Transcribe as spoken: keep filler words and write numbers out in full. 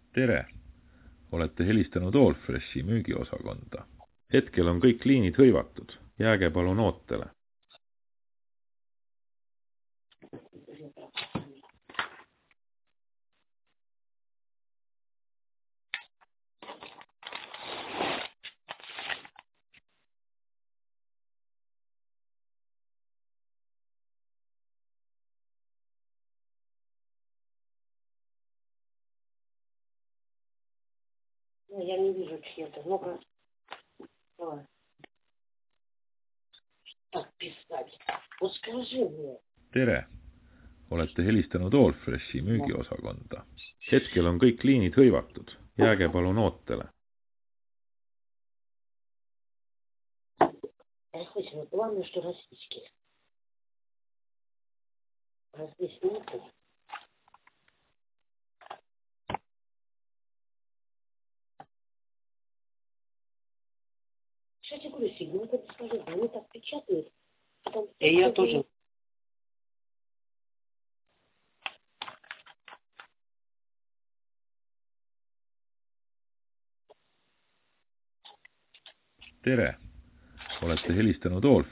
Tere! Olete helistanud Allfreshi müügiosakonda. Hetkel on kõik liinid hõivatud. Jääge palun ootele. Ну, я не вижу чьего-то. Ну-ка. Давай. Так писать. Вот скажи мне. Tere! Olete helistanud Allfreshi müügiosakonda. Hetkel on kõik liinid hõivatud. Jääge palun ootele. Я хочу, но главное, что российские. Российские нет. Что я тебе говорю, Сигма, это бесполезно. Они так печатают. Потом... И я тоже. Tere! Olete helistanud Allfreshi